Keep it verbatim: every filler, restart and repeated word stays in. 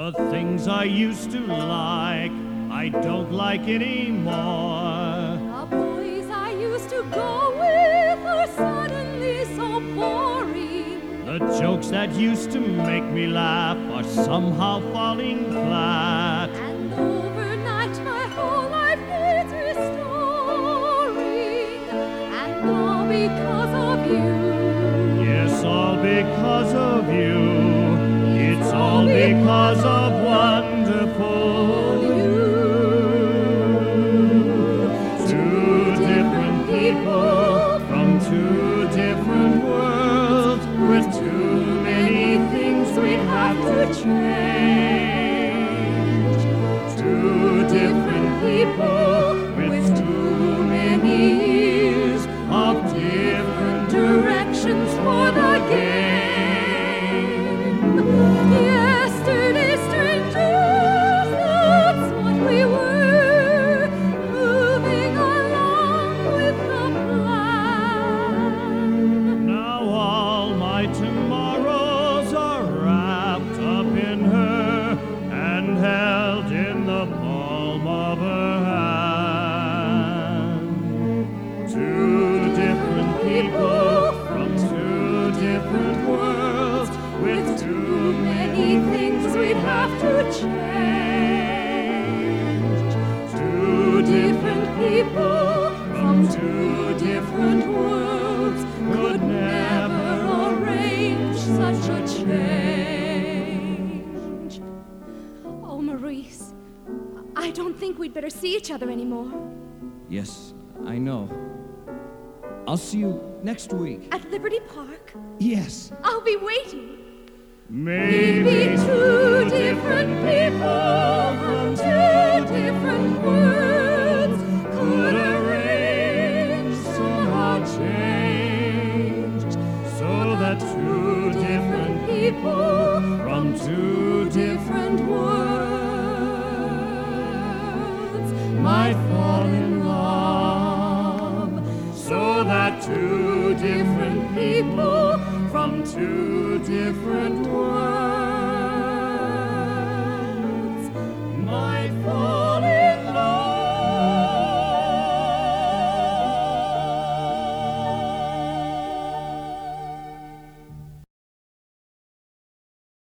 The things I used to like, I don't like anymore. The boys I used to go with are suddenly so boring. The jokes that used to make me laugh are somehow falling flat. And overnight my whole life needs restoring. And all because of you. Yes, all because of you. It's all because of wonderful you. Two different people from two different worlds, with too many things we'd have to change. Two different people with too many years of different directions for the game. Yesterday, strangers, that's what we were, moving along with the plan. Now all my tomorrows are wrapped up in her and held in the palm of her hand. Two different people from two different worlds, with too many things we'd have to change. Two different people from two different worlds could never arrange such a change. Oh, Maurice, I don't think we'd better see each other anymore. Yes, I know. I'll see you next week. At Liberty Park? Yes. I'll be waiting. Maybe two different people from two different worlds could arrange, somehow changed, so that two different people from two different worlds might fall in love, so that two different people from two different worlds